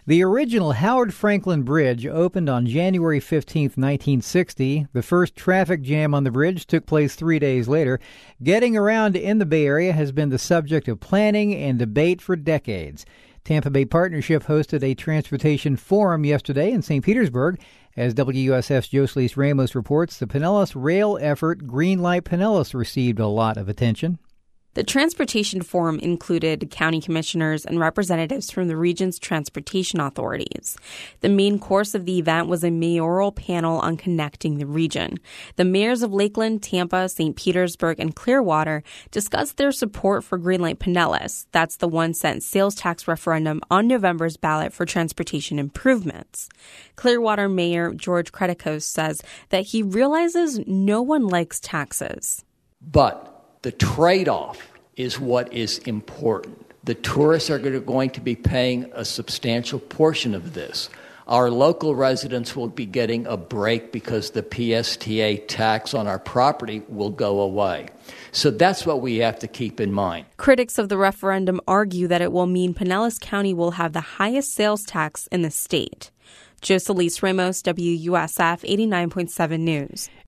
The original Howard Franklin Bridge opened on January 15, 1960. The first traffic jam on the bridge took place 3 days later. Getting around in the Bay Area has been the subject of planning and debate for decades. Tampa Bay Partnership hosted a transportation forum yesterday in St. Petersburg. As WUSF's Jocelyn Ramos reports, the Pinellas rail effort Greenlight Pinellas received a lot of attention. The Transportation Forum included county commissioners and representatives from the region's transportation authorities. The main course of the event was a mayoral panel on connecting the region. The mayors of Lakeland, Tampa, St. Petersburg, and Clearwater discussed their support for Greenlight Pinellas. That's the 1-cent sales tax referendum on November's ballot for transportation improvements. Clearwater Mayor George Kretikos says that he realizes no one likes taxes. But the trade-off is what is important. The tourists are going to be paying a substantial portion of this. Our local residents will be getting a break because the PSTA tax on our property will go away. So that's what we have to keep in mind. Critics of the referendum argue that it will mean Pinellas County will have the highest sales tax in the state. Jocelyn Ramos, WUSF 89.7 News.